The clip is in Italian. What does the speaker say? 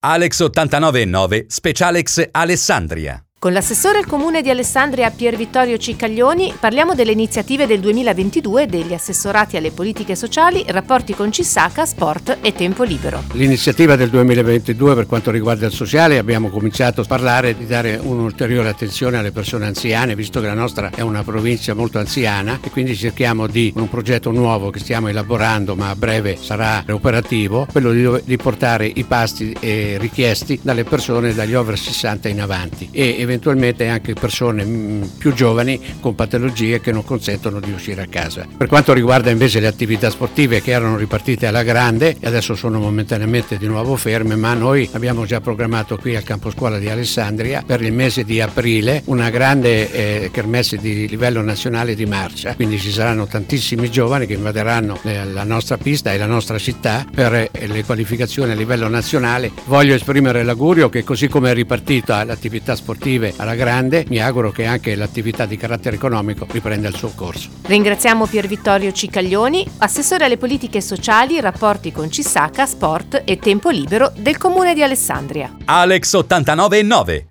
Alex 89.9 Specialex Alessandria. Con l'assessore al comune di Alessandria Pier Vittorio Cicaglioni parliamo delle iniziative del 2022 degli assessorati alle politiche sociali, rapporti con CISACA, sport e tempo libero. L'iniziativa del 2022 per quanto riguarda il sociale, abbiamo cominciato a parlare di dare un'ulteriore attenzione alle persone anziane, visto che la nostra è una provincia molto anziana, e quindi cerchiamo di un progetto nuovo che stiamo elaborando, ma a breve sarà operativo, quello di portare i pasti richiesti dalle persone dagli over 60 in avanti e eventualmente anche persone più giovani con patologie che non consentono di uscire a casa. Per quanto riguarda invece le attività sportive, che erano ripartite alla grande e adesso sono momentaneamente di nuovo ferme, ma noi abbiamo già programmato qui al campo scuola di Alessandria per il mese di aprile una grande kermesse di livello nazionale di marcia, quindi ci saranno tantissimi giovani che invaderanno la nostra pista e la nostra città per le qualificazioni a livello nazionale. Voglio esprimere l'augurio che, così come è ripartita l'attività sportiva alla grande, mi auguro che anche l'attività di carattere economico riprenda il suo corso. Ringraziamo Pier Vittorio Cicaglioni, assessore alle politiche sociali, rapporti con CISACA, sport e tempo libero del comune di Alessandria. Alex 89.9